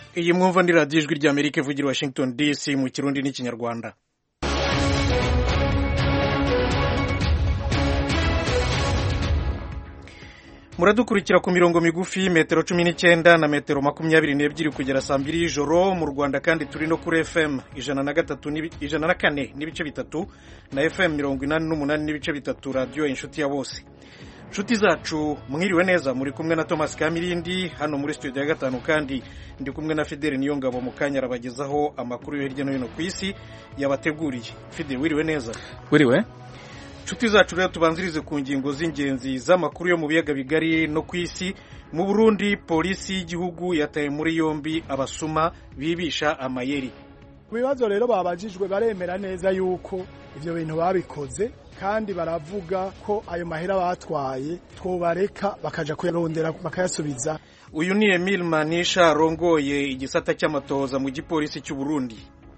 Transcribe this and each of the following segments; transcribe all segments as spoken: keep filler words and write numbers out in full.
iyi mwumva ni radiyo ijwi ry'Amerika ivugira Washington D C mu kirundi n'ikinyarwanda. Muradukurikira ku mirongo migufi metero cumi n'icyenda na metero makumyabiri n'ebyiri kugera saa mbiri y'ijoro mu Rwanda, kandi turi no kuri F M ijana na gatatu ijana na kane n'ibice bitatu na F M mirongo inani n'umunani n'ibice bitatu radiyo inshuti ya bose. Nshuti zacu mwiriwe neza, muri kumwe na Thomas Kamirindi hano muri studio ya gatanu, kandi ndi kumwe na Fidel Niyongabo mu kanya arabagezaho amakuru yo hirya no hino ku isi yabateguriye. Fidel, wiriwe neza? Wiriwe. Nshuti zacu rero tubanzirize ku ngingo z'ingenzi z'amakuru yo mu biyaga bigari no ku isi. Mu Burundi, polisi y'igihugu yataye muri yombi abasuma bibisha amayeri. Ibibazo rero babajijwe baremera neza yuko ivyo bintu babikoze, kandi baravuga ko ayo mahera batwaye twobareka bakaja kuyarondera bakayasubiza. Uyu ni Emile Manisha rongoye igisata cy'amatohoza mu gipolisi cy'u Burundi.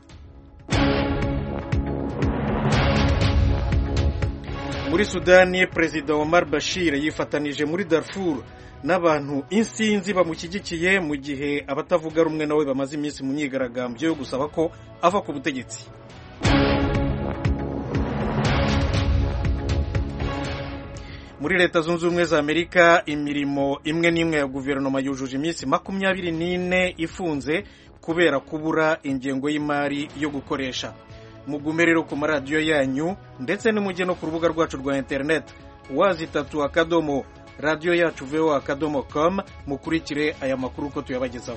Muri Sudani, Perezida Omar Bashir yifatanije muri Darfur n'abantu insinzi bamushyigikiye mu gihe abatavuga rumwe nawe bamaze iminsi mu myigaragambyo yo gusaba ko ava ku butegetsi. Muri Leta Zunze Ubumwe za Amerika, imirimo imwe n'imwe ya guverinoma yujuje iminsi makumyabiri n'ine ifunze kubera kubura ingengo y'imari yo gukoresha. Mugume rero ku maradiyo yanyu ndetse n'umujye no ku rubuga rwacu rwa internet wazitatu akadomo radio yacu voa akadomo com mukurikire aya makuru uko tuyabagezaho.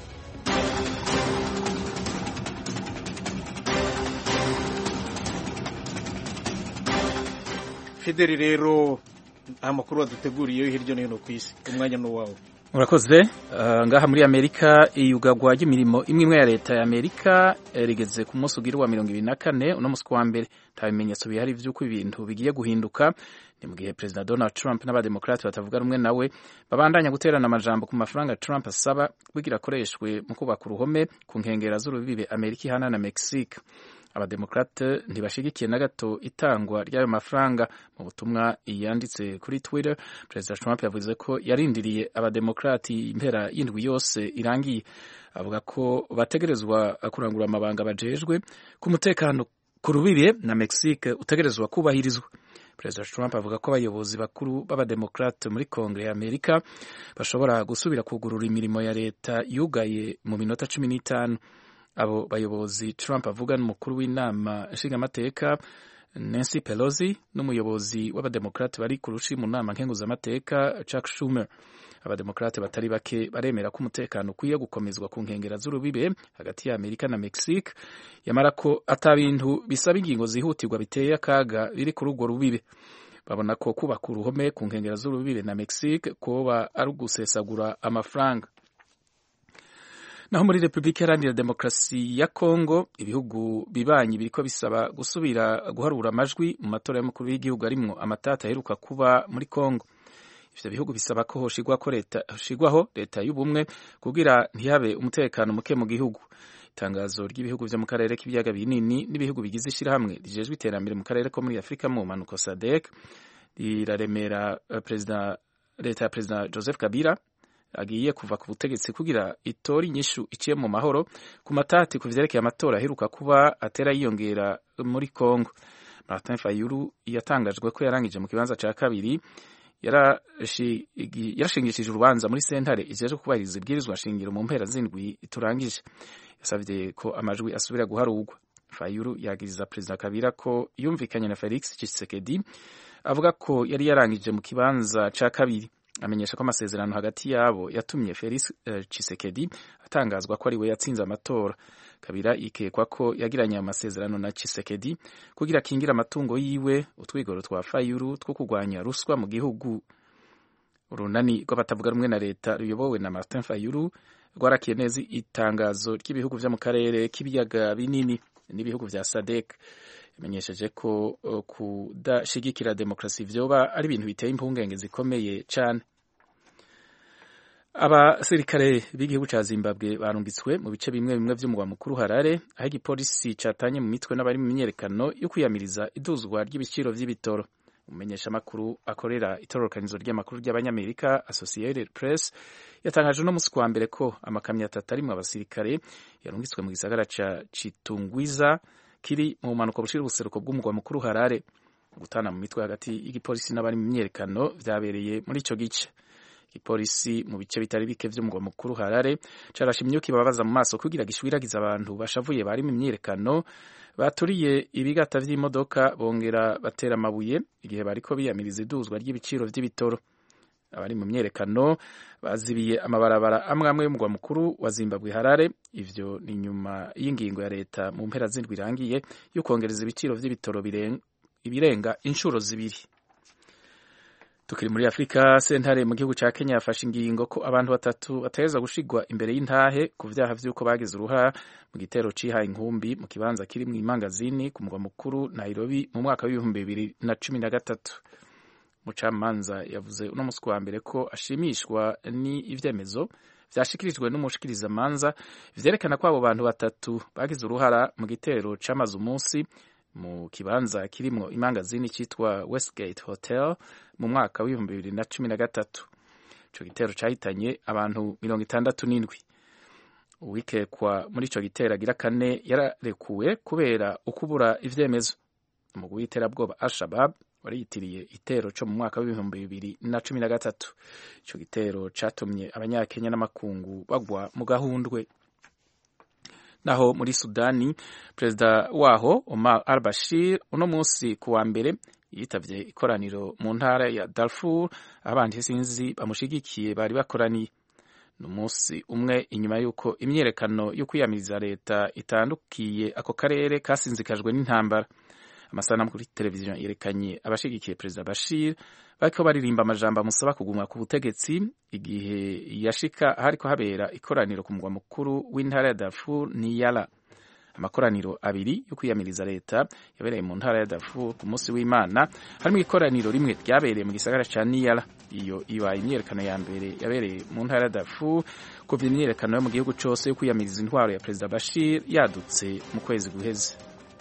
Fideli, rero amakuru waduteguriye hirya no hino ku isi, umwanya no wawe. Murakoze. Uh, ngaha muri Amerika iyugagwa ry'imirimo imwe imwe ya leta ya Amerika rigeze ku munsi ugira wa mirongo ibiri na kane uno munsi wa mbere. Nta bimenyetso bihari vy'uko ibintu bigiye guhinduka, ni mu gihe President Donald Trump n'abademokrati batavuga rumwe nawe babandanya guterana amajambo ku mafaranga Trump asaba kugira akoreshwe mu kubaka uruhome ku nkengera z'urubibe Amerika ihana na Mexique. Abademokrate ntibashigikiye na gato itangwa ry'ayo mafaranga. Mu butumwa yanditse kuri Twitter, President Trump yavuze ko yarindiriye abademokrati impera y'indwi yose irangiye. Avuga ko bategerezwa kurangura amabanga bajejwe ku mutekano ku rubibe na Mexique utegerezwa kubahirizwa. President Trump avuga ko abayobozi bakuru b'abademokrate muri Kongere ya Amerika bashobora gusubira kugurura imirimo ya leta yugaye mu minota cumi n'itanu. Abo bayobozi Trump avuga n'umukuru w'inama nshingamateka Nancy Pelosi n'umuyobozi w'abademokrate bari ku rushi mu nama nkenguzamateka Chuck Schumer. Abademokrate batari bake baremera ko umutekano ukwiye gukomezwa ku nkengera z'urubibe hagati ya Amerika na Mexique, yamara ko atabintu bisaba ingingo zihutirwa biteye akaga biri kuri urwo rubibe. Babona ko kubaka uruhome ku nkengera z'urubibe na Mexique koba ari ugusesagura amafaranga. Naho muri Republika Iharanira Demokarasi ya Kongo, ibihugu bibanyi biriko bisaba gusubira guharura amajwi mu matora y'umukuru w'igihugu arimwo amatata aheruka kuba muri Kongo. Ivyo bihugu bisaba ko hoshigwaho leta hoshigwaho leta y'ubumwe kugira ntihabe umutekano muke mu gihugu. Itangazo ry'ibihugu vyo mu karere k'ibiyaga binini n'ibihugu bigize ishirahamwe rijejwe iterambere mu karere ko muri Afrika mu manuko S A D C riraremera uh, president leta ya President Joseph Kabila agiye kuva ku butegetsi kugira itori nyishu iciye mu mahoro ku matati ku vyerekeye amatora aheruka kuba atera yiyongera muri Kongo. Martin Fayulu yatangajwe ko yarangije mu kibanza ca kabiri, yarashingishije urubanza muri sentare ijeje kubahiriza ibwirizwa shingiro mu mpera z'indwi turangije. Yasavye ko amajwi asubira guharurwa. Fayulu yagiriza President Kabila ko yumvikanye na Felix Tshisekedi, avuga ko yari yarangije mu kibanza ca kabiri. Amenyesha ko amasezerano hagati yabo yatumye Felix uh, Tshisekedi atangazwa ko ari we yatsinze amatora. Kabila ikekwa ko yagiranye amasezerano na Tshisekedi kugira kingira amatungo yiwe, utwigoro twa Fayulu two kugwanya ruswa mu gihugu. Urunani rw'abatavuga rumwe na leta ruyobowe na Martin Fayulu rwarakiye neza itangazo ry'ibihugu vyo mu karere k'ibiyaga binini n'ibihugu vya S A D C. Yamenyesheje ko uh, kudashigikira demokrasi vyoba ari ibintu biteye impungenge zikomeye cane. Abasirikare b'igihugu ca Zimbabwe barungitswe mu bice bimwe bimwe vy'umugwa mukuru Harare, aho igipolisi catanye mu mitwe n'abari mu myiyerekano yo kwiyamiriza iduzwa ry'ibiciro vy'ibitoro. umumenyesha makuru akorera itororokanizo ry'amakuru ry'abanyamerika Associated Press yatangaje no musi kwa mbere ko amakamyo atatu arimwo abasirikare yarungitswe mu gisagara ca Chitungwiza kiri mu manuko bushira ubuseruko bw'umugwa mukuru Harare. Gutana mu mitwe hagati y'igipolisi n'abari mu myerekano vyabereye muri ico gice. Igipolisi mu bice bitari bike vy'umugwa mukuru Harare carashimye ko ibabaza mu maso kugira gishwiragiza abantu bashavuye bari mu myerekano baturiye ibigata vy'imodoka bongera batera amabuye igihe bariko biyamiriza iduzwa ry'ibiciro vy'ibitoro. Abari mu myerekano bazibiye amabarabara amwe amwe y'umugwa mukuru wa Zimbabwe Harare. Ivyo ni nyuma y'ingingo ya leta mu mpera z'indwi irangiye yo kongereza ibiciro vy'ibitoro ibirenga inshuro zibiri. Tukiri muri Afrika, sentare mu gihugu ca Kenya yafashe ingingo ko abantu batatu bateza gushigwa imbere y'intahe ku vyaha vy'uko bagize uruhara mu gitero cihaye inkumbi mu kibanza kiri mu imangazini ku mugwa mukuru Nairobi mu mwaka w'ibihumbi bibiri na cumi na gatatu. Mucamanza yavuze uno musi wa mbere ko ashimishwa ni ivyemezo vyashikirijwe n'umushikiriza manza vyerekana ko abo bantu batatu bagize uruhara mu gitero c'amazu munsi mu kibanza kirimwo imangazini citwa Westgate Hotel mu mwaka w'ibihumbi bibiri na cumi na gatatu. Ico gitero cahitanye abantu mirongo itandatu n'indwi. Uwikekwa muri ico gitero agira kane yararekuwe kubera ukubura ivyemezo. Umugwi w'iterabwoba Al-Shabaab wari yitiriye itero co mu mwaka w'ibihumbi bibiri na cumi na gatatu. Ico gitero catumye abanyakenya n'amakungu bagwa mu gahundwe. Naho muri Sudani, perezida waho Omar al-Bashir uno munsi kuwa mbere yitavye ikoraniro mu ntara ya Darfur, abandi sinzi bamushigikiye bari bakoraniye. Numunsi umwe inyuma yuko imyerekano yo kwiyamiriza leta itandukiye ako karere kasinzikajwe n'intambara. Amasanamu kuri televiziyo yerekanye abashigikiye perezida Bashir bariko baririmba amajambo amusaba kuguma ku butegetsi igihe yashika hariko habera ikoraniro ku mugwa mukuru w'intara ya Darfur Niyala. Amakoraniro abiri yo kwiyamiriza leta yabereye mu ntara ya Darfur ku munsi w'Imana, harimo ikoraniro rimwe ryabereye mu gisagara ca Niyala. Iyo ibaye imyerekano ya mbere yabereye mu ntara ya Darfur kuva imyerekano yo mu gihugu cose yo kwiyamiriza intwaro ya perezida Bashir yadutse mu kwezi guheze.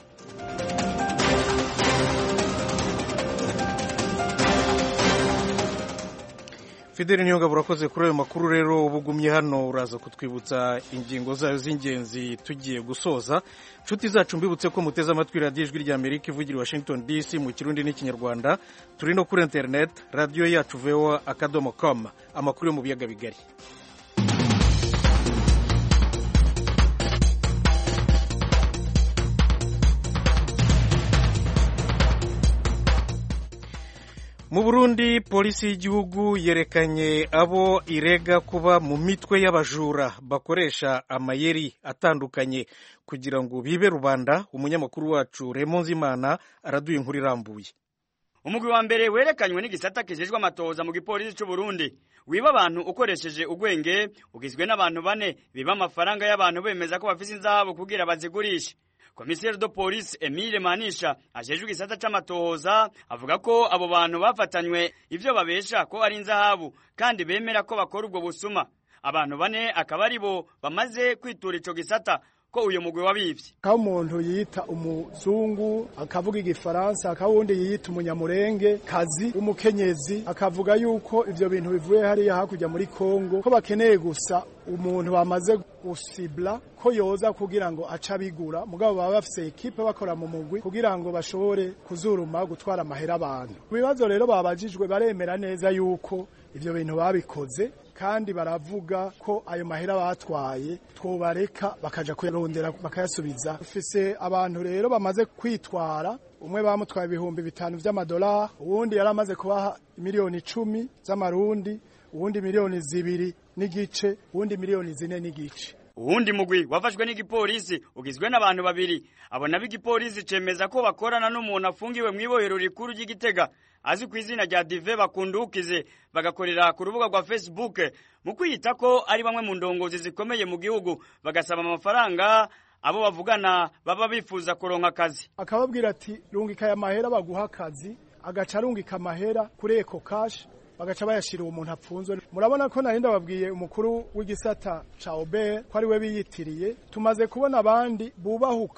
Fideli Niyongabo urakoze kuri ayo makuru. Rero ubugumye hano uraza kutwibutsa ingingo zayo z'ingenzi tugiye gusoza. Nshuti zacu mbibutse ko muteze amatwi radiyo ijwi rya Amerika ivugira i Washington D C mu Kirundi n'Ikinyarwanda. Turi no kuri internet radio yacu v o a akadomo com. Amakuru yo mu biyaga bigari. Mu Burundi, polisi y'igihugu yerekanye abo irega kuba mu mitwe y'abajura bakoresha amayeri atandukanye kugira ngo bibe rubanda. Umunyamakuru wacu Raymond Zimana araduye inkuru irambuye. Umugwi wa mbere werekanywe n'igisata kijejwe amatoza mu gipolisi cy'u Burundi wiba abantu ukoresheje ugwenge, ugizwe n'abantu bane biba amafaranga y'abantu bemeza ko bafise inzahabu kugira bazigurishe. Komiseri de Police Emile Manisha ajejwe igisata c'amatohoza avuga ko abo bantu bafatanywe ivyo babesha ko ari inzahabu kandi bemera ko bakora ubwo busuma. Abantu bane akaba ari bo bamaze kwitura ico gisata ko uyo mugwi wabivye. Ka umuntu yita umuzungu akavuga igifaransa, akawundi yita umunyamurenge kazi umukenyezi akavuga yuko ivyo bintu bivuye hariya hakurya muri Kongo, ko bakeneye gusa umuntu bamaze gusibla ko yoza kugira ngo aca bigura, mugabo baba bafise equipe bakora mu mugwi kugira ngo bashobore kuzuruma gutwara amahera abantu. Ibibazo rero babajijwe baremera neza yuko ivyo bintu babikoze kandi baravuga ko ayo mahera batwaye twobareka bakaja kuyarondera bakayasubiza. Ufise abantu rero bamaze kwitwara, umwe bamutwaye ibihumbi bitanu vy'amadolari, uwundi yaramaze kubaha miliyoni icumi z'amarundi, uwundi miliyoni zibiri n'igice, uwundi miliyoni zine n'igice. Uwundi mugwi wafashwe n'igipolisi ugizwe n'abantu babiri. Abo nabo igipolisi cemeza ko bakorana n'umuntu afungiwe mw'ibohero rikuru ry'Igitega azi ku izina rya Dive Bakundukize, bagakorera ku rubuga rwa Facebook mu kwiyita ko ari bamwe mu ndongozi zikomeye mu gihugu, bagasaba amafaranga abo bavugana baba bifuza kuronka akazi. Akababwira ati rungika ya mahera baguha akazi, agaca rungika amahera kuri Eco Cash bagaca bayashira uwo muntu apfunzwe. Murabona ko narinda babwiye umukuru w'igisata ca Ober ko ari we biyitiriye. Tumaze kubona abandi bubahuka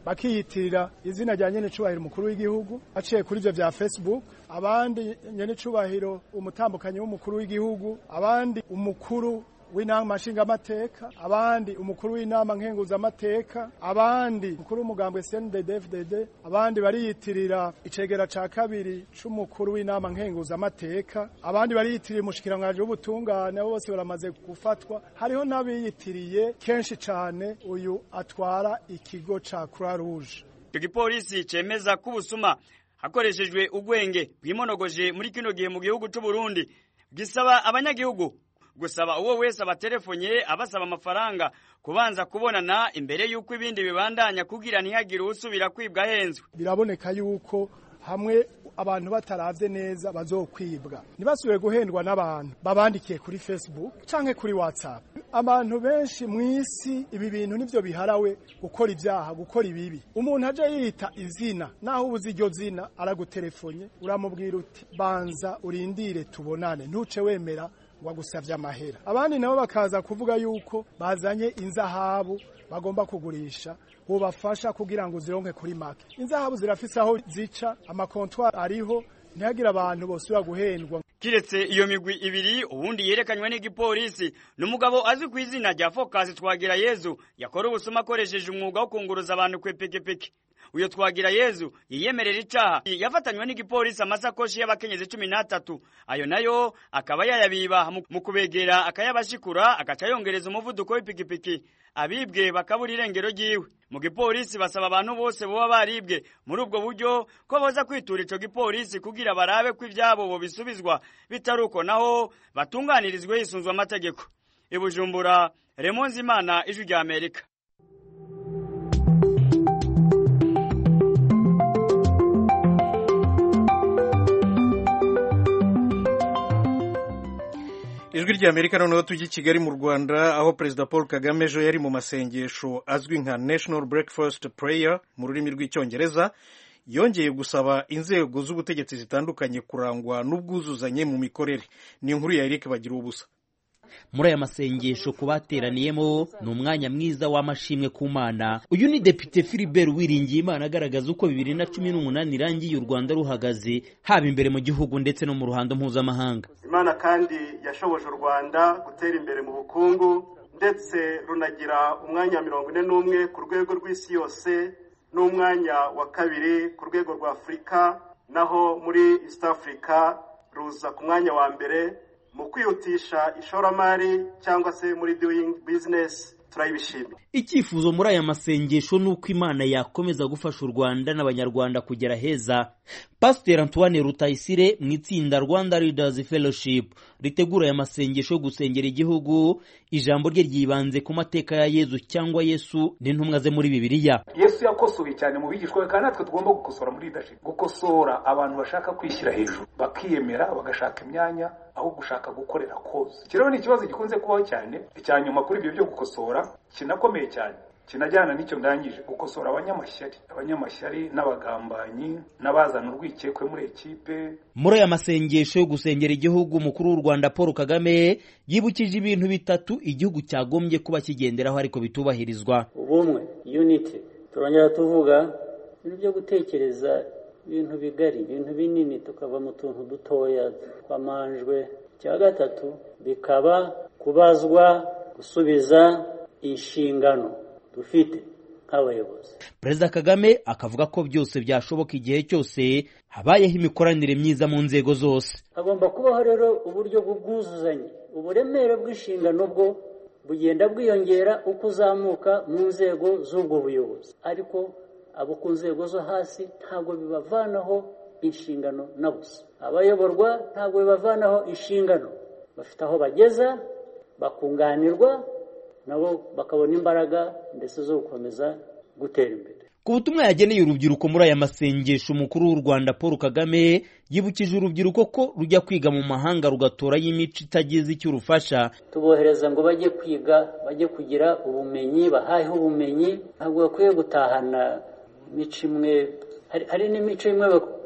bakiyitirira izina rya nyene cubahiro umukuru w'igihugu aciye kuri ivyo vya Facebook, abandi nyene cubahiro umutambukanyi w'umukuru w'igihugu, abandi umukuru w'inama nshingamateka, abandi umukuru w'inama nkenguzamateka, abandi umukuru w'umugambwe C N D D F D D, abandi bariyitirira icegera ca kabiri c'umukuru w'inama nkenguzamateka, abandi bariyitirira umushikiranganje w'ubutungane, abo bose baramaze gufatwa. Hariho n'abiyitiriye kenshi cane uyu atwara ikigo ca Croix Rouge. Igipolisi cemeza ko ubusuma hakoreshejwe ugwenge bwimonogoje muri kino gihe mu gihugu c'u Burundi, gisaba abanyagihugu gusaba uwo wese abatelefonye abasaba amafaranga kubanza kubonana imbere yuko ibindi bibandanya kugira ntihagire usubira kwibwa henzwe. Biraboneka yuko hamwe abantu bataravye neza bazokwibwa, ntibasubire guhendwa n'abantu babandikiye kuri Facebook canke kuri WhatsApp. Abantu benshi mw'isi ibi bintu nivyo biharawe gukora ivyaha, gukora ibibi. Umuntu aje yita izina, naho ubuzi iryo zina aragutelefonye, uramubwira uti banza urindire tubonane, ntuce wemera wagusavye amahera. Abandi nabo bakaza kuvuga yuko bazanye inzahabu bagomba kugurisha, ubafasha kugira ngo zironke kuri make. Inzahabu zirafise aho zica, amakontwari ariho, ntihagira abantu bosubira guhendwa. Kiretse iyo migwi ibiri, ubundi yerekanywe n'igipolisi n'umugabo azwi ku izina rya Focus Twagirayezu yakora ubusuma akoresheje umwuga wo kunguruza abantu kwepekepeke. Uyo Twagirayezu yiyemerera icaha yafatanywe n'igipolisi amasakoshi y'abakenyezi cumi n'atatu, ayo nayo akaba yayabiba mu kubegera akayabashikura agaca yongereza umuvuduko w'ipikipiki, abibwe bakabura irengero ryiwe. Mu gipolisi basaba abantu bose boba baribwe muri ubwo buryo ko boza kwitura ico gipolisi kugira barabe ko ivyabo bo bisubizwa, bitaruko naho batunganirizwe hisunzwe amategeko. I Bujumbura, Raymond Zimana, Ijwi rya Amerika. Ijwi rya Amerika noneho tujye Kigali mu Rwanda, aho Perezida Paul Kagame ejo yari mu masengesho azwi nka National Breakfast Prayer mu rurimi rw'icyongereza, yongeye gusaba inzego z'ubutegetsi zitandukanye kurangwa n'ubwuzuzanye mu mikorere. Ni inkuru ya Eric Bagirubusa. Muri aya masengesho kubateraniyemo ni umwanya mwiza w'amashimwe ku Mana. Uyu ni Depite Philibert Uwiringiyimana agaragaza uko bibiri na cumi n'umunani irangiye u Rwanda ruhagaze, haba imbere mu gihugu ndetse no mu ruhando mpuzamahanga. Imana kandi yashoboje u Rwanda gutera imbere mu bukungu ndetse runagira umwanya mirongo ine n'umwe ku rwego rw'isi yose n'umwanya wa kabiri ku rwego rwa Afurika, naho muri East Africa ruza ku mwanya wa mbere mu kwihutisha ishoramari cyangwa se muri doing business. Turayibishimira. Icyifuzo muri aya masengesho nuko Imana yakomeza gufasha u Rwanda n'abanyarwanda kugera heza. Pastor Antoine Rutayisire mu itsinda Rwanda Leaders Fellowship ritegura aya masengesho gusengera igihugu, ijambo rye ryibanze ku mateka ya Yezu cyangwa Yesu n'intumwa ze muri Bibiliya. Yesu yakosoye cyane mu bigishwa, kandi natwe tugomba gukosora muri leadership, gukosora abantu bashaka kwishyira hejuru bakiyemera bagashaka imyanya aho gushaka gukorera koze. Kirero ni ikibazo gikunze kubaho cyane. Icyanyuma kuri ibyo byo gukosora kinakomeye cyane, kinajyana n'icyo ndangije, gukosora abanyamashyari abanyamashyari n'abagambanyi n'abazana urwikekwe muri ekipe. Muri aya masengesho yo gusengera igihugu, umukuru w'u Rwanda Paul Kagame yibukije ibintu bitatu igihugu cyagombye kuba kigenderaho ariko bitubahirizwa. Ubumwe, unity. Turongera tuvuga ibintu byo gutekereza ibintu bigari, ibintu binini, tukava mu tuntu dutoya twamanjwe. Cya gatatu bikaba kubazwa, gusubiza inshingano dufite nk'abayobozi. Perezida Kagame akavuga ko byose byashoboka igihe cyose habayeho imikoranire myiza mu nzego zose. Hagomba kubaho rero uburyo bw'ubwuzuzanye. Uburemere bw'inshingano bwo bugenda bwiyongera uko uzamuka mu nzego z'ubwo buyobozi, ariko abo ku nzego zo hasi ntabwo bibavanaho inshingano na busa. Abayoborwa ntabwo bibavanaho inshingano, bafite aho bageza, bakunganirwa, nabo bakabona imbaraga ndetse zo gukomeza gutera imbere. Ku butumwa yageneye urubyiruko muri aya masengesho, umukuru w'u Rwanda Paul Kagame yibukije urubyiruko ko rujya kwiga mu mahanga rugatora y'imico itagize icyo rufasha. Tubohereza ngo bajye kwiga, bajye kugira ubumenyi, bahaheho ubumenyi. Ntabwo bakwiye gutahana imico imwe. Hari n'imico imwe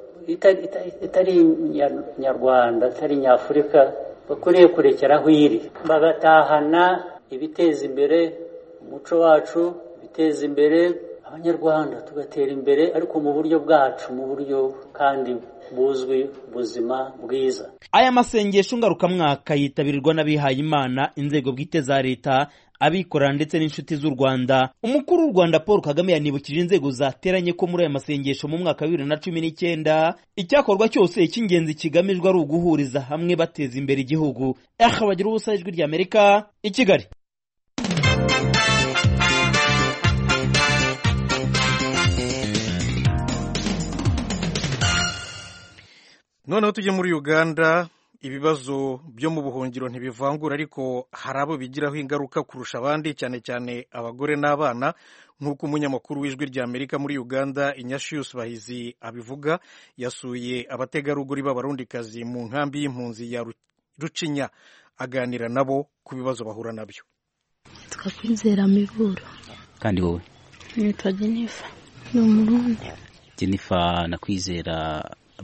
itari nyarwanda, itari nyafurika, bakwiriye kurekeraho iri, bagatahana ibiteza imbere umuco wacu, ibiteza imbere abanyarwanda tugatera imbere ariko mu buryo bwacu mu buryo kandi buzwi buzima bwiza. Aya masengesho ngarukamwaka yitabirwa n'abihaye Imana, inzego bwite za leta, abikorera ndetse n'inshuti z'u Rwanda. Umukuru w'u Rwanda Paul Kagame yanibukije inzego zateranye ko muri aya masengesho mu mwaka wa bibiri na cumi n'icyenda icyakorwa cyose icy'ingenzi kigamijwe ari uguhuriza hamwe bateza imbere igihugu. Aha bagira ubusa ijwi rya Amerika i Kigali. Noneho tujye muri Uganda. Ibibazo byo mu buhungiro ntibivangura, ariko hari abo bigiraho ingaruka kurusha abandi, cyane cyane abagore n'abana, nk'uko umunyamakuru w'ijwi rya Amerika muri Uganda Ignatius Bahizi abivuga. Yasuye abategarugori b'abarundikazi mu nkambi y'impunzi ya Rucinya, aganira nabo ku bibazo bahura nabyo. Twakwizera Miburo. Kandi wowe? Nitwa Jennifer. Ni Umurundi. Jennifer, nakwizera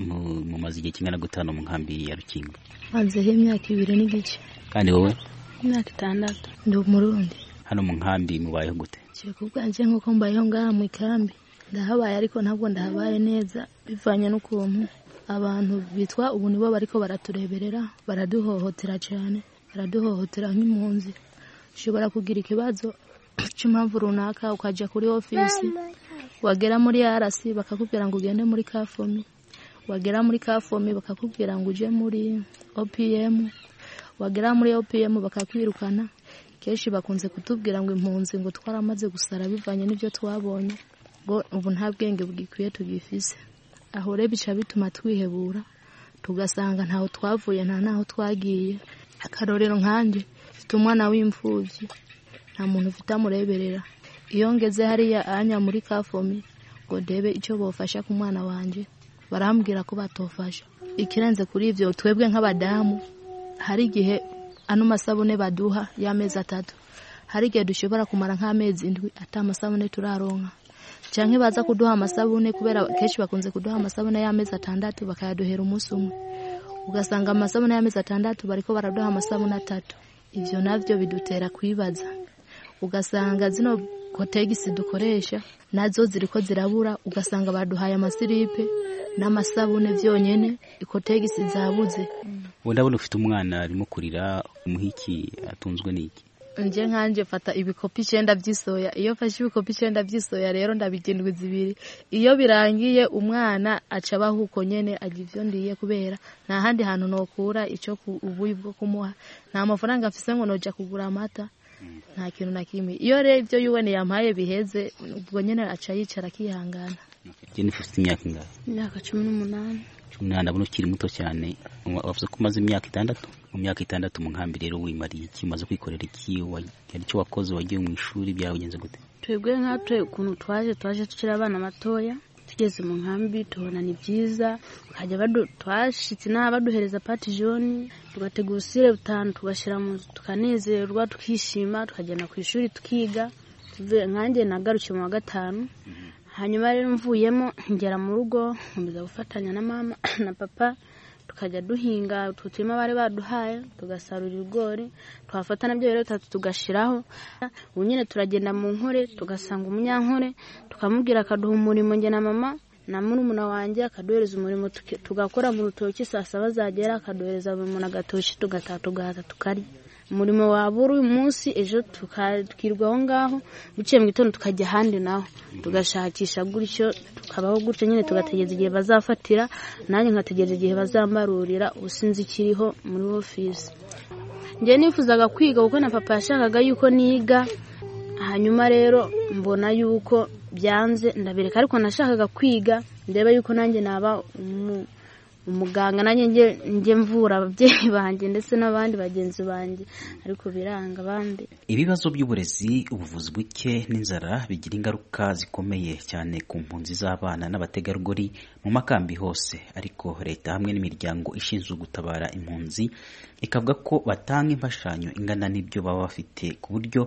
mu mazi igihe kingana gutanu mu nkambi ya Rukingo. Mazeho imyaka ibiri n'igice. Kandi wowe? Imyaka itandatu. Ndi Umurundi. Hano mu nkambi mubayeho gute? Cyeko bwanje nk'uko mbayeho ngaha mu ikambi. Ndahabaye ariko ntabwo ndahabaye neza, bivanye n'ukuntu abantu bitwa ubu nibo bariko baratureberera, baraduhohotera cyane, baraduhohotera nk'impunzi. Ushobora kugira ikibazo cy'impamvu runaka ukaja kuri ofisi, wagera muri R C bakakubwira ngo ugende muri Kafomi, wagera muri Kafomi bakakubwira ngo uje muri O P M, wagera muri O P M bakakwirukana. Kenshi bakunze kutubwira ngo impunzi ngo twaramaze gusara bivanye n'ibyo twabonye, ngo ubu nta bwenge bwikwiye tugifise. Aho rero bica bituma twihebura, tugasanga ntaho twavuye nta naho twagiye. Akarorero nkanje mfite umwana w'imfuvyi, nta muntu ufite amureberera. Iyo ngeze hariya anya muri Kafomi ngo debe icyo bofasha ku mwana wanje, barambwira ko batofasha. Ikirenze kuri ivyo, twebwe nk'abadamu hari igihe ano masabune baduha y'amezi atatu, hari igihe dushobora kumara nk'amezi indwi ata amasabune turaronka. Canke baza kuduha amasabune, kubera kenshi bakunze kuduha amasabune y'amezi atandatu bakayaduhera umunsi umwe, ugasanga amasabune y'amezi atandatu bariko baraduha amasabune atatu. Ivyo navyo bidutera kwibaza, ugasanga zino kotegisi dukoresha nazo ziriko zirabura, ugasanga baduhaye amasiripe n'amasabune vyonyene, ikotegisi zabuze. Wowe ndabona ufite umwana arimo kurira, umuhiki atunzwe n'iki? Nje nkanje fata ibikopi icenda by'isoya. Iyo fashe ibikopi icenda by'isoya rero ndabigindwi zibiri. Iyo birangiye umwana aca bahuko nyene agivyo ndiye, kubera nta handi hantu nokura ico ubuyi bwo kumuha. Nta mafaranga afise ngo noja kugura amata, nta kintu na kimwe. Iyo rero ivyo yuwene yampaye biheze, ubwo nyene aca yicara kihangana. Jennifer, ufite imyaka ingahe? Imyaka cumi n'umunani. cumi n'umunani, ndabona ukiri muto cyane. Wavuze ko umaze imyaka itandatu. Mu myaka itandatu mu nkambi rero wimariye iki? Umaze kwikorera iki? Hari icyo wakoze? Wagiye mu ishuri? byagenze gute? Twebwe nkatwe ukuntu twaje twaje tukiri abana matoya, tugeze mu nkambi tubona ni byiza, ukajya badu twashitse n'aba baduhereza pati joni, tugategura usire butanu tugashira mu tukanezerwa tukishima, tukagenda ku ishuri tukiga. Nkanjye nagarukiye mu wa gatanu. Hanyuma rero mvuyemo ngera mu rugo, nkomeza gufatanya na mama na papa, tukajya duhinga ututuma bari baduhaye, tugasarura ibigori, twafata nabyo rero tatu tugashiraho. Ubu nyine turagenda mu nkore, tugasanga umunyankore, tukamubwira akaduha umurimo nge na mama na murumuna wanjye, akaduhereza umurimo tugakora mu rutoki. Saa saba zagera akaduhereza mu nagatoshi, tugataha tugahata tukarya. Umurimo wabura uyu munsi, ejo tukirwaho ngaho, biciye mu gitondo tukajya handi naho tugashakisha gutyo, tukabaho gutyo nyine, tugategereza igihe bazafatira, nanjye nkategereza igihe bazambarurira. Ubusinzi kiriho muri office. Ngiye nifuzaga kwiga kuko na papa yashakaga yuko niga, hanyuma rero mbona yuko byanze ndabireka, ariko nashakaga kwiga ndeba yuko nanjye naba umu umuganga, nanjye nge nge mvura ababyeyi banjye ndetse n'abandi bagenzi banjye, ariko biranga abandi. Ibibazo by'uburezi, ubuvuzi buke n'inzara bigira ingaruka zikomeye cyane ku mpunzi z'abana n'abategarugori mu makambi hose, ariko leta hamwe n'imiryango ishinzwe gutabara impunzi ikavuga ko batanga imfashanyo ingana n'ibyo baba bafite, ku buryo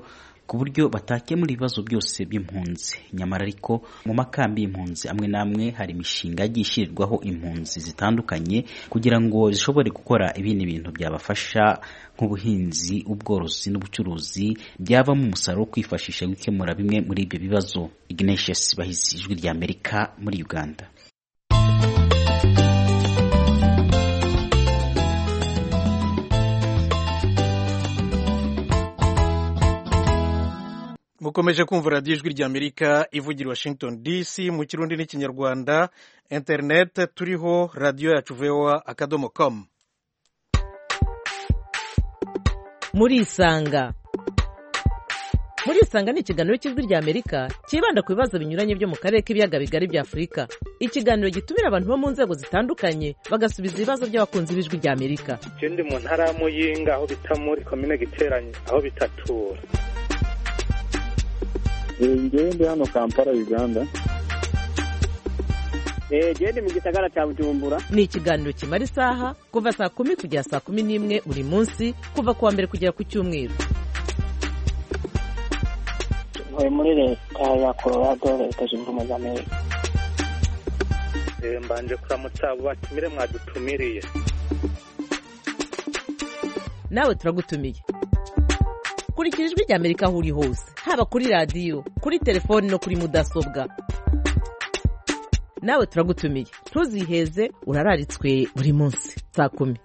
ku buryo batakemura ibibazo byose by'impunzi. Nyamara ariko mu makambi y'impunzi amwe n'amwe hari imishinga yagiye ishirirwaho impunzi zitandukanye kugira ngo zishobore gukora ibindi bintu byabafasha nk'ubuhinzi, ubworozi n'ubucuruzi byavamo umusaruro wo kwifashisha gukemura bimwe muri ibyo bibazo. Ignatius Bahizi, Ijwi ry'Amerika, muri Uganda. mukomeje kumva radiyo Ijwi ry'Amerika ivugira Washington D C mu kirundi n'ikinyarwanda. internet turiho radiyo yacu voa akadomo com. muri isanga muri isanga ni ikiganiro cy'Ijwi ry'Amerika kibanda ku bibazo binyuranye byo mu karere k'ibiyaga bigari bya Afurika. Ikiganiro gitumira abantu bo mu nzego zitandukanye bagasubiza ibibazo by'abakunzi b'Ijwi ry'Amerika. Je ndi mu ntara ya Muyinga aho bita muri komine Giteranye aho bitatura. Ngewe ndi hano Kampala, Uganda. Je ndi mu gisagara cya Bujumbura. Ni ikiganiro kimara isaha kuva saa kumi kugera saa kumi n'imwe buri munsi kuva kuwa mbere kugera ku cyumweru. Ntuye muri leta ya Colorado, leta zunze ubumwe za Amerika. Mbanje kuramutsa abo batumire mwadutumiriye. Nawe turagutumiye. Kurikira Ijwi ry'Amerika aho uri hose, haba kuri radiyo, kuri telefoni no kuri mudasobwa. Nawe turagutumiye, ntuziheze, urararitswe buri munsi saa kumi.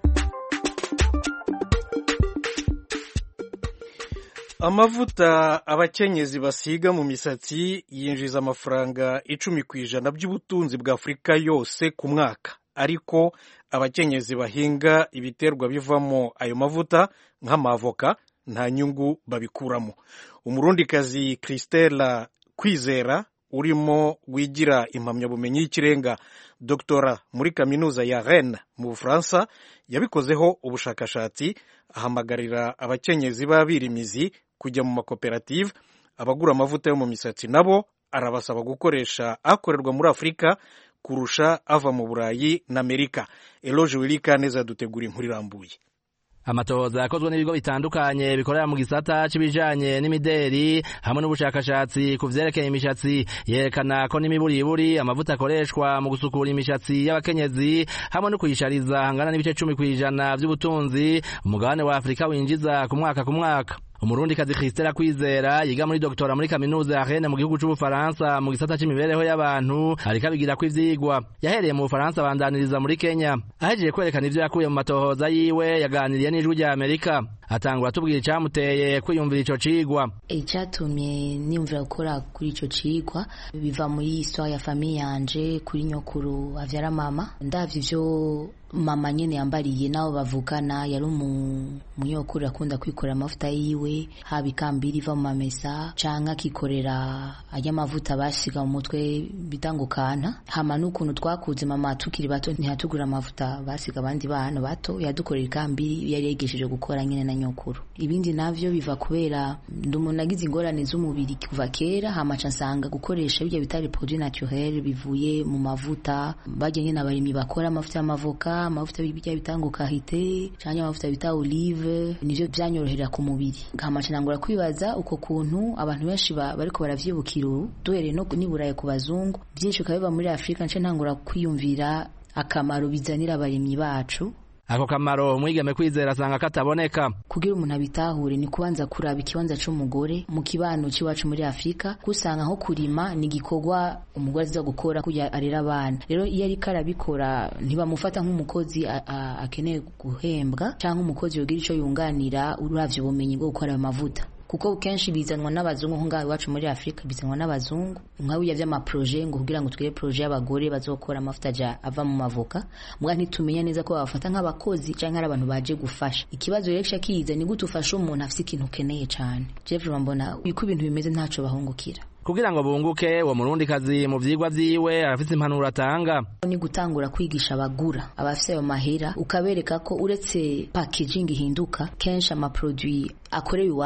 Amavuta abakenyezi basiga mu misatsi yinjiza amafaranga icumi ku ijana by'ubutunzi bwa Afurika yose ku mwaka, ariko abakenyezi bahinga ibiterwa bivamo ayo mavuta nk'amavoka nta nyungu babikuramo. Umurundikazi Christella Kwizera urimo wigira impamyabumenyi y'ikirenga doktora muri kaminuza ya Rennes mu Bufaransa yabikozeho ubushakashatsi, ahamagarira abakenyezi b'abirimizi kujya mu makoperative. Abagura amavuta yo mu misatsi nabo arabasaba gukoresha akorerwa muri Afurika kurusha ava mu Burayi na Amerika. Eloge Wilika neza dutegura inkuru irambuye. Amatohoza yakozwe n'ibigo bitandukanye bikorera mu gisata c'ibijanye n'imideri hamwe n'ubushakashatsi ku vyerekeye imishatsi yerekana ko n'imiburiburi amavuta akoreshwa mu gusukura imishatsi y'abakenyezi hamwe no kuyishariza hangana n'ibice cumi kw'ijana vy'ubutunzi umugabane wa Afurika winjiza ku mwaka ku mwaka. Umurundikazi Christella Kwizera yiga muri doktora muri kaminuza ya Rennes mu gihugu c'Ubufaransa mu gisata c'imibereho y'abantu ariko abigira ko ivyigwa. Yahereye mu Bufaransa abandaniriza muri Kenya. Ahejeje kwerekana ivyo yakuye mu matohoza yiwe yaganiriye n'Ijwi ry'Amerika. Atangura tubwira icamuteye kwiyumvira ico cigwa. Icatumye niyumvira gukora kuri ico cigwa biva muri histoire ya famille yanje kuri nyokuru avyara mama. Ndavye ivyo mama nyene yambariye nabo bavukana, yari umunyokuru akunda kwikorera amavuta yiwe, haba ikambiri iva mu mamesa canke akikorera ajya amavuta basiga mu mutwe bitangukana. Hama n'ukuntu twakuze mama tukiri bato ntihatugura amavuta basiga abandi bana bato, yadukorera ikambiri yari yegesheje gukora nyene na nyokuru. Ibindi navyo biva kubera ndumuntu nagize ingorane z'umubiri kuva kera, hama nsanga gukoresha bijya bitari produit naturel bivuye mu mavuta bajye nyene abarimi bakora amavuta y'amavoka, amavuta bijya bitanguka hite cyangwa amavuta bita olive, nivyo byanyorohera ku mubiri. Hama nangura kwibaza uko kuntu abantu benshi bariko baravyibukira duhere no niburaye ku bazungu byinshi kabiba muri Afrika, nce ntangura kwiyumvira akamaro bizanira abarimi bacu. Ako kamaro umwigeme Kwizera asanga kataboneka. Kugira umuntu abitahure ni kubanza kuraba ikibanza c'umugore mu kibano c'iwacu muri Afrika, kusanga aho kurima ni gikorwa umugore aza gukora kuya arera abana. Rero iyo ari karabikora ntibamufata nk'umukozi akeneye guhembwa canke umukozi yogira ico yunganira uravye ubumenyi bwo gukora amavuta, kuko kenshi bizanwa n'abazungu nko ngaho iwacu muri Afrika bizanwa n'abazungu nkaho yavya ama projet ngo kugira ngo twire projet y'abagore bazokora amavuta ja ava mu mavoka, mbwa ntitumenya neza ko babafata nk'abakozi canke ari abantu baje gufasha. Ikibazo rero kiza ni gute ufasha umuntu afite ikintu keneye cyane. Jeffrey mbona uko ibintu bimeze ntaco bahungukira. Kugira ngo bunguke uwo murundikazi mu vyigwa vyiwe arafite impanuro atanga. Ni gutangura kwigisha abagura abafite ayo mahera, ukabereka ko uretse packaging ihinduka kenshi ama produit akorewe iwacu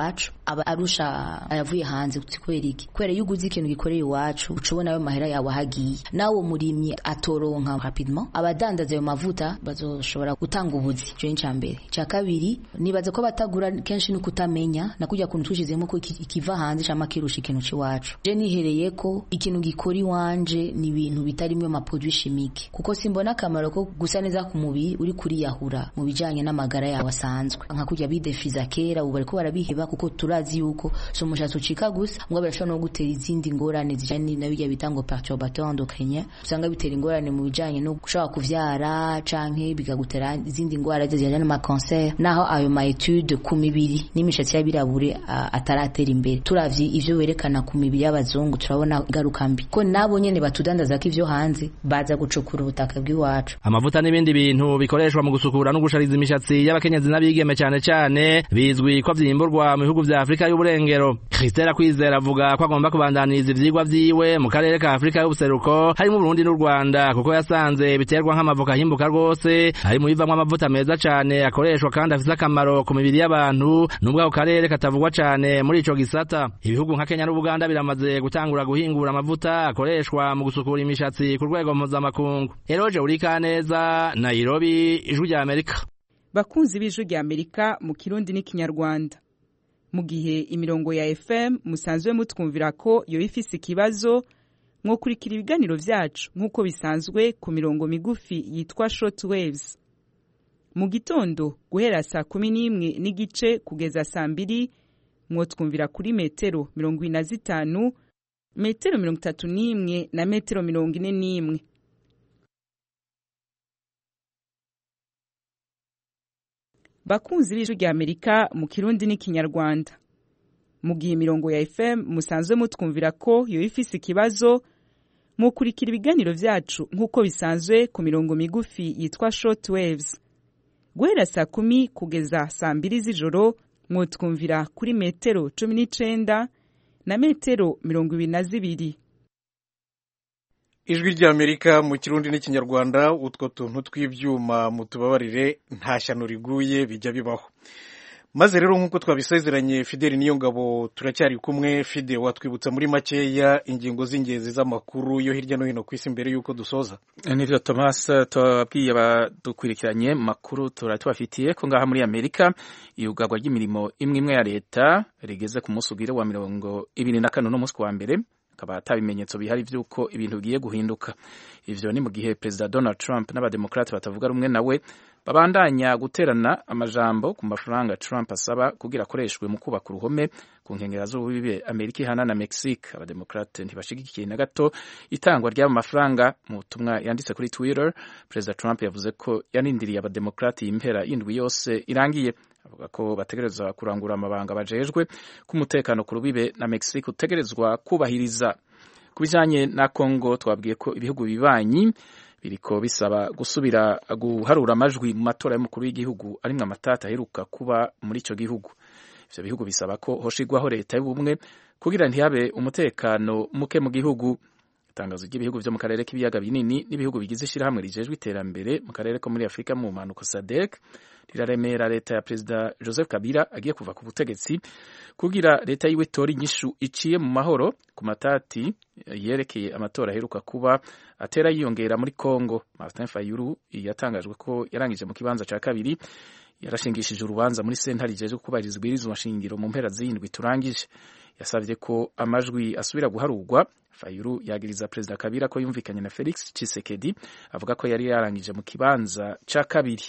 aba arusha ayavuye hanze kubera iki kubera iyo uguze ikintu gikoreye iwacu ucubona ayo mahera yawe hagiye nawe umurimyi atoronka rapidement abadandaza ayo mavuta bazoshobora gutanga ubuzi cyo incambere cya kabiri nibaze ko batagura kenshi no kutamenya nakujya kuntu twishizemo ko ikiva hanze cyama kirusha ikintu ciwacu je nihereye ko ikintu gikora iwanje ni ibintu bitarimwe ma produits chimiques kuko simbona akamaro ko gusa neza ku mubiri uri kuri yahura mu bijanye n'amagara yawe asanzwe nka kujya bidefiza kera ubu bariko barabiheba kuko turazi yuko so mushatsi ucika gusa mwe barashobora no gutera izindi ngorane zijanye n'abijya bitango perturbateur endocrinien usanga bitera ingorane mu bijanye no gushaka kuvyara canke bigagutera izindi ngwara zijanye n'ama cancer naho ayo ma etude ku mibiri n'imishatsi y'abirabure ataratera imbere turavye ivyo werekana ku mibiri y'abazungu turabona garuka mbi ko nabo nyene batudandaza ko ivyo hanze baza gucukura ubutaka bw'iwacu amavuta n'ibindi bintu bikoreshwa mu gusukura no gushariza imishatsi y'abakenyezi n'abigeme cyane cyane bizwi ko vyimburwa mu bihugu vya Afrika y'uburengero Christela Kwizera avuga ko agomba kubandaniriza ivyigwa vyiwe mu karere ka Afrika y'ubuseruko harimo Burundi n'u Rwanda kuko yasanze biterwa nk'amavuka himbuka rwose hari mu bivamwe amavuta meza cyane akoreshwa kandi afite akamaro ku mibiri y'abantu nubwo ako karere katavugwa cyane muri ico gisata ibihugu nka Kenya n'Ubuganda biramaze gutangura guhingura amavuta akoreshwa mu gusukura imishatsi ku rwego mpuzamakungu Eroje Urikaneza Nairobi ijwi rya Amerika bakunzi b'ijwi rya Amerika mu Kirundi n'Ikinyarwanda mu gihe imirongo ya F M musanzwe mutwumvira ko yo ifise ikibazo nko kurikira ibiganiro vyacu nkuko bisanzwe ku mirongo migufi yitwa short waves mu gitondo guhera saa kumi n'imwe n'igice kugeza saa mbiri mwotwumvira kuri metero mirongo ine na zitanu metero mirongo itatu n'imwe na metero mirongo ine n'imwe bakunzi b'ijwi rya Amerika mu Kirundi n'Ikinyarwanda mu gihe imirongo ya F M musanzwe mutwumvira ko yo ifise ikibazo mu kurikira ibiganiro vyacu nkuko bisanzwe ku mirongo migufi yitwa short waves guhera saa kumi kugeza saa mbiri z'ijoro mwotwumvira kuri metero cumi n'icenda na metero mirongo ibiri na zibiri ijwi rya Amerika mu Kirundi n'Ikinyarwanda utwo tuntu tw'ivyuma mutubabarire nta shyano riguye bijya bibaho maze rero nkuko twabisezeranye Fidel Niyongabo turacyari kumwe Fide watwibutsa muri makeya ingingo z'ingenzi z'amakuru yo hirya no hino kwisi mbere yuko dusoza nivyo Thomas twabwiye abadukurikiranye makuru turatubafitiye ko ngaha muri Amerika iyugagwa ry'imirimo imwe imwe ya leta rigeze ku munsi ugire wa mirongo ibiri na kane no munsi wa mbere akaba atabimenyetso bihari vyuko ibintu bigiye guhinduka ivyo ni mu gihe President Donald Trump n'abademokrate batavuga rumwe nawe babandanya guterana amajambo ku mafaranga Trump asaba kugira akoreshwe mu kubaka uruhome ku nkengera z'ububibe Amerika ihana na Mexique abademokrate ntibashigikiye na gato itangwa ry'ama mafaranga mu butumwa yanditse kuri Twitter President Trump yavuze ko yanindiriye abademokrate impera indwi yose irangiye avuga ko bategerezwa kurangura amabanga bajejwe ku mutekano ku rubibe na Mexique utegerezwa kubahiriza kubijanye na Congo twabwiye ko ibihugu bibanyi biriko bisaba gusubira guharura amajwi mu matora y'umukuru w'igihugu arimwe amatata aheruka kuba muri ico gihugu ivyo bihugu bisaba ko hoshigwaho leta y'ubumwe kugira ntihabe umutekano muke mu gihugu itangazo ry'ibihugu vyo mu karere k'ibiyaga binini n'ibihugu bigize ishirahamwe rijejwe iterambere mu karere ko muri Afrika mu mpanuka S A D C riraremera leta ya Perezida Joseph Kabila agiye kuva ku butegetsi kugira leta yiwe tori inyishu iciye mu mahoro ku matati yerekeye amatora aheruka kuba atera yiyongera muri Congo. Martin Fayulu yatangajwe ko yarangije mu kibanza ca kabiri yarashingishije urubanza muri sentare ijeje kubahiriza ibwirizwa nshingiro mu mpera z'indwi turangije yasavye ko amajwi asubira guharurwa. Fayulu yagiriza Perezida Kabila ko yumvikanye na Felix Tshisekedi avuga ko yari yarangije mu kibanza ca kabiri.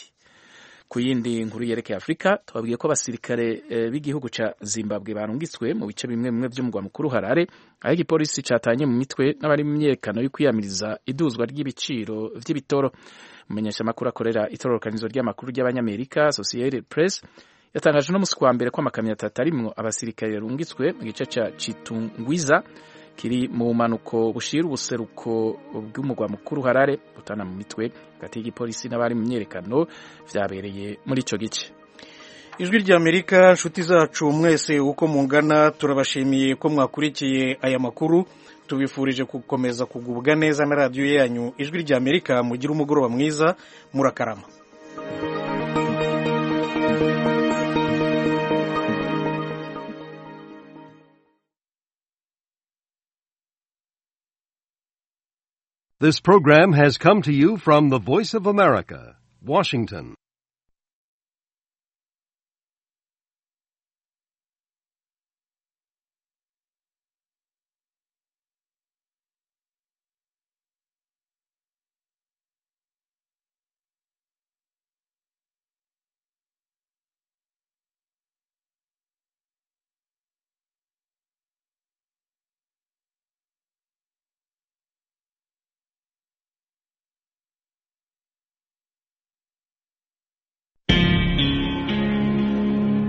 Ku yindi nkuru yerekeye Afrika twabwiye ko abasirikare e, b'igihugu ca Zimbabwe barungitswe mu bice bimwe bimwe vy'umugwa mukuru Harare aho igipolisi catanye mu mitwe n'abari mu myerekano yo kwiyamiriza iduzwa ry'ibiciro vy'ibitoro. Umumenyesha makuru akorera itororokanizo ry'amakuru ry'abanyamerika Associated Press yatangaje no musi kwa mbere ko amakamyo atatu arimwo abasirikare yarungitswe mu gice ca Chitungwiza kiri mu manuko bushira ubuseruko bw'umugwa mukuru Harare utana mu mitwe hagati y'igipolisi n'abari mu myerekano vyabereye muri ico gice. Ijwi rya Amerika nshuti zacu mwese uko mungana turabashimiye ko mwakurikiye aya makuru tubifurije gukomeza kugubwa neza na radio yanyu Ijwi rya Amerika mugira umugoroba mwiza murakarama. This program has come to you from the Voice of America, Washington.